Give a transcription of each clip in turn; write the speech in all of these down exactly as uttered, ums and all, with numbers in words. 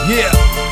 Yeah.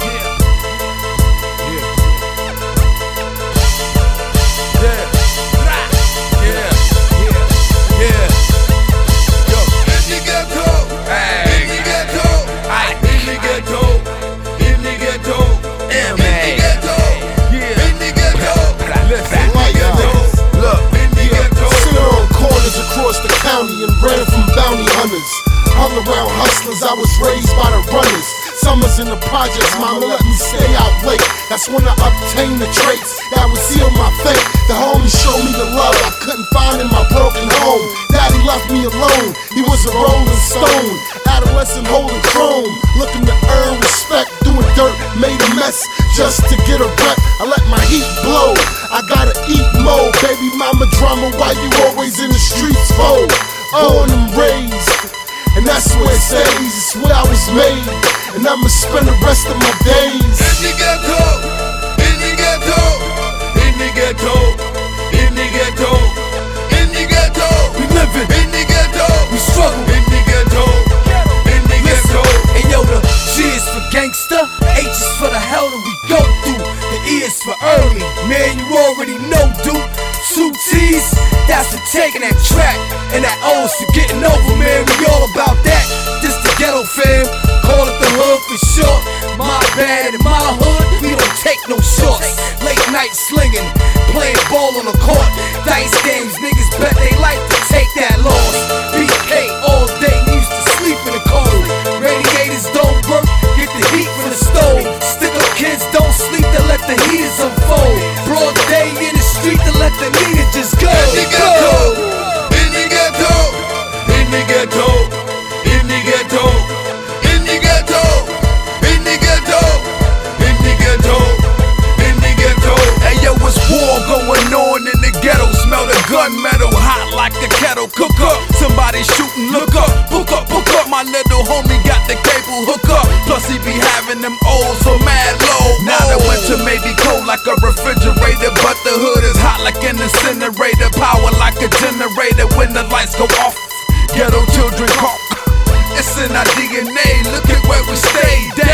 And ran from bounty hunters, hung around hustlers, I was raised by the runners. Summers in the projects, mama let me stay out late. That's when I obtained the traits that would seal my fate. The homies showed me the love I couldn't find in my broken home. Daddy left me alone, he was a rolling stone. Adolescent holding chrome, looking to earn respect. Doing dirt, made a mess just to get a rep. I let my heat blow, I gotta eat mo. Baby mama drama, why you always in the streets, foe? Born and raised, and that's where it stays. It's where I was made, and I'ma spend the rest of my days. In the ghetto, in the ghetto, in the ghetto, in the ghetto, in the ghetto. We living in the ghetto, we struggle in the ghetto, in the ghetto. And yo, the G is for gangsta, H is for the hell that we go through, the E is for early. Man, you already know, dude. Two T's, that's for taking that track, and that O is for getting over, man. We all about that. This the ghetto fam, call it the hood for short. My bad in my hood, we don't take no shorts. Late night slinging, playing ball on the court. Dice games, niggas bet they like to take that loss. B K all day, we used to sleep in the cold. Radiators don't work, get the heat from the stove. Stick up kids don't sleep, they let the heaters unfold. Broad day in the street, to let the meter just go. In the ghetto, in the ghetto, in the ghetto, in the ghetto, in the ghetto, in the ghetto, in the ghetto, in the ghetto. Hey yo, it's war going on in the ghetto. Smell the gunmetal, hot like the kettle. Cook up, somebody shooting, look up. Book up, book up, my little homie got the cable hook up. Plus he be having them O's for mad low. Now the winter may be cold like a refrigerator, but the hood is hot like an incinerator. Power like a generator when the lights go off. Ghetto children cough. It's in our D N A, look at where we stay.